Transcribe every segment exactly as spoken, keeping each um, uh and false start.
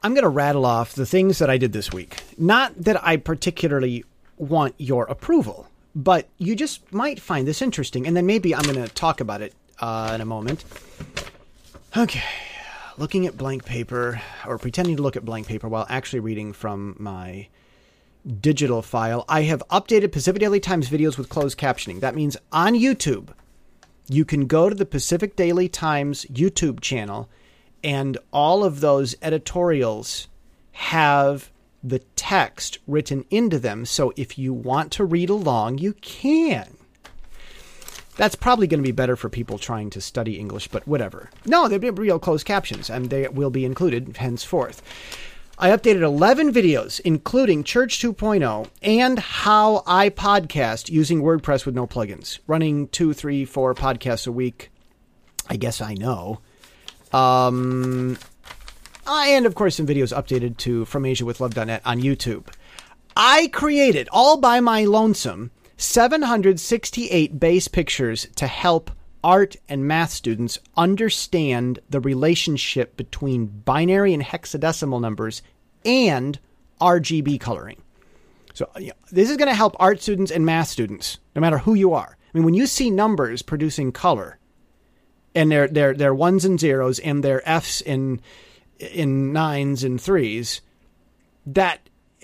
I'm going to rattle off the things that I did this week. Not that I particularly want your approval, but you just might find this interesting. And then maybe I'm going to talk about it uh, in a moment. Okay. Looking at blank paper, or pretending to look at blank paper while actually reading from my digital file. I have updated Pacific Daily Times videos with closed captioning. That means on YouTube, you can go to the Pacific Daily Times YouTube channel, and all of those editorials have the text written into them. So if you want to read along, you can. That's probably going to be better for people trying to study English, but whatever. No, they'll be real closed captions, and they will be included henceforth. I updated eleven videos, including Church two point oh and how I podcast using WordPress with no plugins. Running two, three, four podcasts a week. I guess I know. Um, and, of course, some videos updated to from asia with love dot net on YouTube. I created, all by my lonesome, seven hundred sixty-eight base pictures to help art and math students understand the relationship between binary and hexadecimal numbers and R G B coloring. So you know, this is going to help art students and math students, no matter who you are. I mean, when you see numbers producing color, and they're they're they're ones and zeros, and they're F's in in nines and threes, that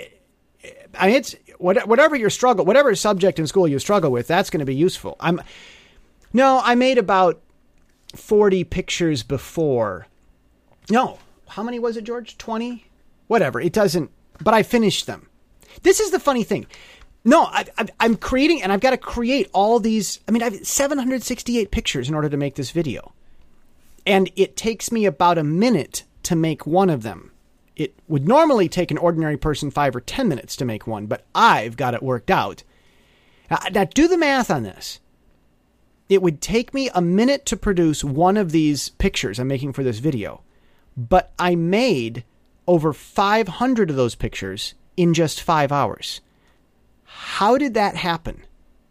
I mean, it's whatever your struggle, whatever subject in school you struggle with, that's going to be useful. I'm no, I made about forty pictures before. No, how many was it, George? twenty? Whatever. It doesn't, but I finished them. This is the funny thing. No, I, I, I'm creating, and I've got to create all these. I mean, I have seven hundred sixty-eight pictures in order to make this video. And it takes me about a minute to make one of them. It would normally take an ordinary person five or ten minutes to make one, but I've got it worked out. Now, now do the math on this. It would take me a minute to produce one of these pictures I'm making for this video, but I made over five hundred of those pictures in just five hours. How did that happen?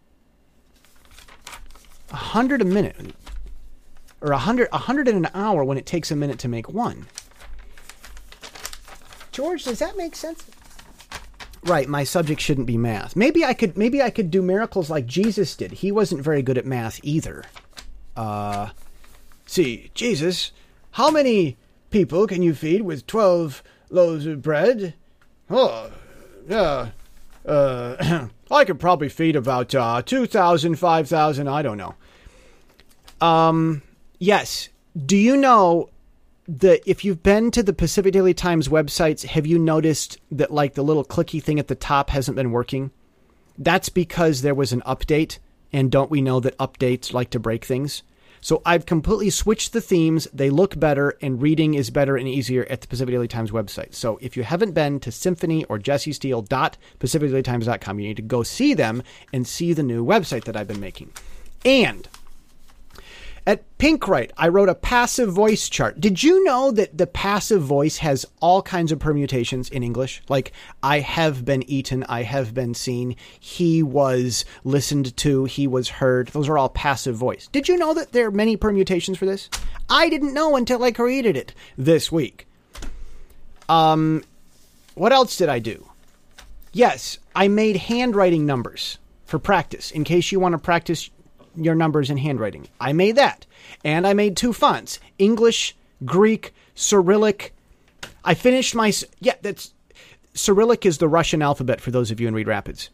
A hundred a minute, or a hundred, a hundred in an hour when it takes a minute to make one. George, does that make sense? Right, my subject shouldn't be math. Maybe I could, maybe I could do miracles like Jesus did. He wasn't very good at math either. Uh, see, Jesus, how many people can you feed with twelve loaves of bread? Oh, yeah. Uh, I could probably feed about uh, two thousand, five thousand, I don't know. Um, yes. Do you know that if you've been to the Pacific Daily Times websites, have you noticed that like the little clicky thing at the top hasn't been working? That's because there was an update, and don't we know that updates like to break things? So I've completely switched the themes. They look better, and reading is better and easier at the Pacific Daily Times website. So if you haven't been to Symphony or jesse steele dot pacific daily times dot com, you need to go see them and see the new website that I've been making. And at Pinkwright, I wrote a passive voice chart. Did you know that the passive voice has all kinds of permutations in English? Like, I have been eaten, I have been seen, he was listened to, he was heard. Those are all passive voice. Did you know that there are many permutations for this? I didn't know until I created it this week. Um, what else did I do? Yes, I made handwriting numbers for practice, in case you want to practice your numbers in handwriting. I made that. And I made two fonts, English, Greek, Cyrillic. I finished my, yeah, that's, Cyrillic is the Russian alphabet for those of you in Reed Rapids.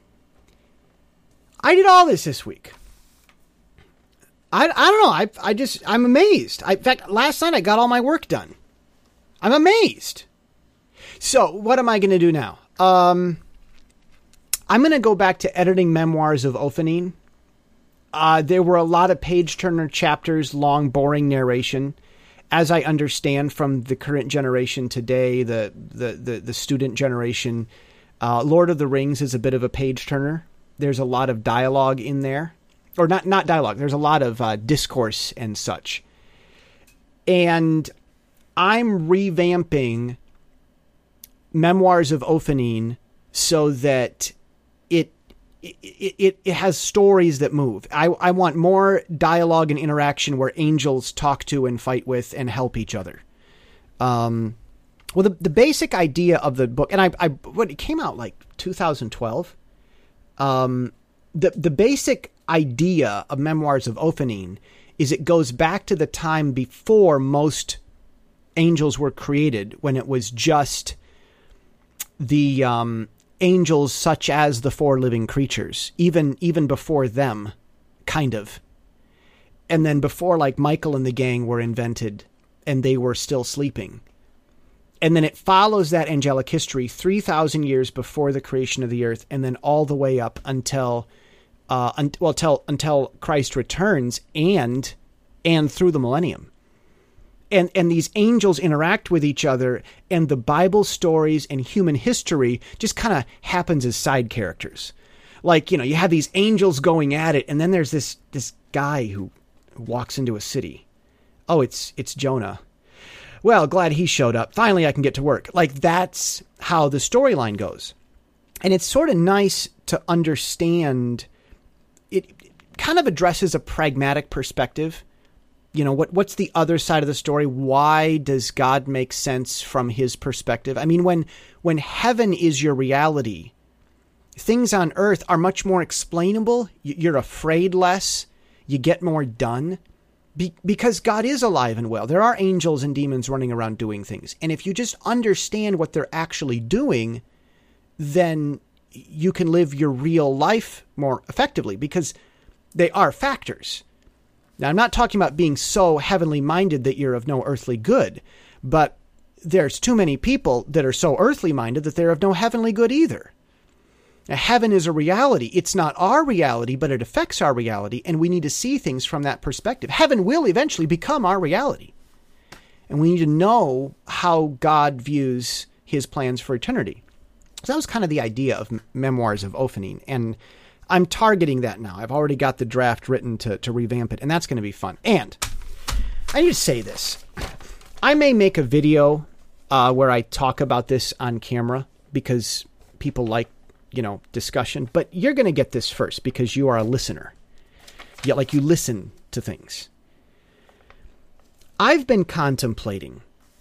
I did all this this week. I, I don't know. I, I just, I'm amazed. I, in fact, last night I got all my work done. I'm amazed. So what am I going to do now? Um, I'm going to go back to editing Memoirs of Ophanin. Uh, there were a lot of page-turner chapters, long, boring narration. As I understand from the current generation today, the the the, the student generation, uh, Lord of the Rings is a bit of a page-turner. There's a lot of dialogue in there. Or not, not dialogue. There's a lot of uh, discourse and such. And I'm revamping Memoirs of Ophanin so that it It, it it has stories that move. I, I want more dialogue and interaction where angels talk to and fight with and help each other. Um, Well, the, the basic idea of the book, and I, I when it came out like two thousand twelve, um, the the basic idea of Memoirs of Ophanin is it goes back to the time before most angels were created, when it was just the um, angels such as the four living creatures, even even before them, kind of. And then before, like, Michael and the gang were invented and they were still sleeping. And then it follows that angelic history three thousand years before the creation of the earth, and then all the way up until, uh, un- well, until, until Christ returns and and through the millennium. And and these angels interact with each other, and the Bible stories and human history just kind of happens as side characters. Like, you know, you have these angels going at it, and then there's this this guy who walks into a city. Oh, it's it's Jonah. Well, glad he showed up. Finally, I can get to work. Like, that's how the storyline goes. And it's sort of nice to understand. It, it kind of addresses a pragmatic perspective. You know, what what's the other side of the story? Why does God make sense from his perspective? I mean, when when heaven is your reality, things on earth are much more explainable. You're afraid less. You get more done. Be- because God is alive and well. There are angels and demons running around doing things. And if you just understand what they're actually doing, then you can live your real life more effectively, because they are factors. Now, I'm not talking about being so heavenly minded that you're of no earthly good, but there's too many people that are so earthly minded that they're of no heavenly good either. Now, heaven is a reality. It's not our reality, but it affects our reality, and we need to see things from that perspective. Heaven will eventually become our reality, and we need to know how God views his plans for eternity. So that was kind of the idea of Memoirs of Ophanin, and I'm targeting that now. I've already got the draft written to, to revamp it, and that's going to be fun. And I need to say this. I may make a video uh, where I talk about this on camera, because people like, you know, discussion, but you're going to get this first because you are a listener. Yeah, like you listen to things. I've been contemplating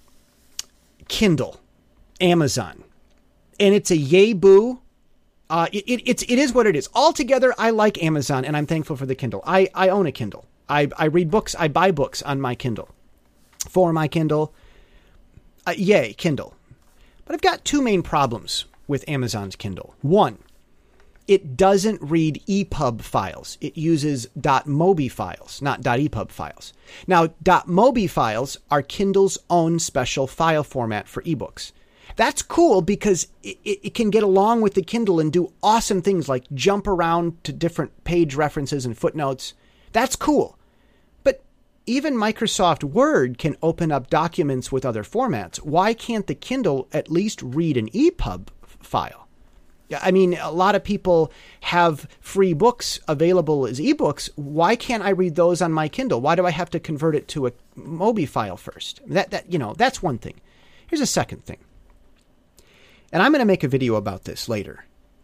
Kindle, Amazon, and it's a yay boo. Uh, it, it, it's, it is what it is. Altogether, I like Amazon, and I'm thankful for the Kindle. I, I own a Kindle. I, I read books. I buy books on my Kindle. For my Kindle. Uh, yay, Kindle. But I've got two main problems with Amazon's Kindle. One, it doesn't read E P U B files. It uses .mobi files, not .epub files. Now, .mobi files are Kindle's own special file format for ebooks. That's cool because it, it, it can get along with the Kindle and do awesome things like jump around to different page references and footnotes. That's cool. But even Microsoft Word can open up documents with other formats. Why can't the Kindle at least read an E P U B file? I mean, a lot of people have free books available as ebooks. Why can't I read those on my Kindle? Why do I have to convert it to a Mobi file first? That, that, you know, that's one thing. Here's a second thing. And I'm going to make a video about this later.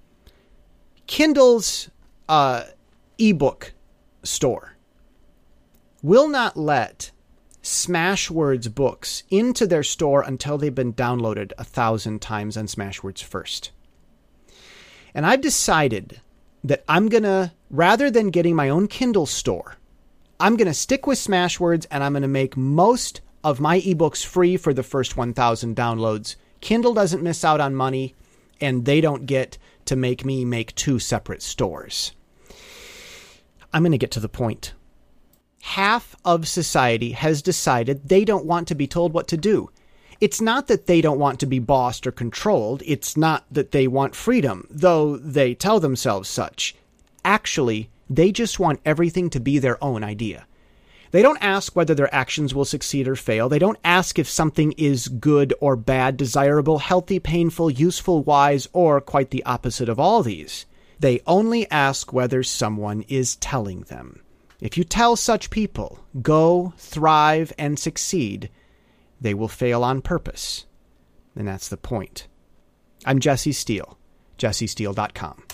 Kindle's uh, ebook store will not let Smashwords books into their store until they've been downloaded a thousand times on Smashwords first. And I've decided that I'm going to, rather than getting my own Kindle store, I'm going to stick with Smashwords, and I'm going to make most of my ebooks free for the first one thousand downloads. Kindle doesn't miss out on money, and they don't get to make me make two separate stores. I'm going to get to the point. Half of society has decided they don't want to be told what to do. It's not that they don't want to be bossed or controlled. It's not that they want freedom, though they tell themselves such. Actually, they just want everything to be their own idea. They don't ask whether their actions will succeed or fail. They don't ask if something is good or bad, desirable, healthy, painful, useful, wise, or quite the opposite of all these. They only ask whether someone is telling them. If you tell such people, go, thrive, and succeed, they will fail on purpose. And that's the point. I'm Jesse Steele, jesse steele dot com.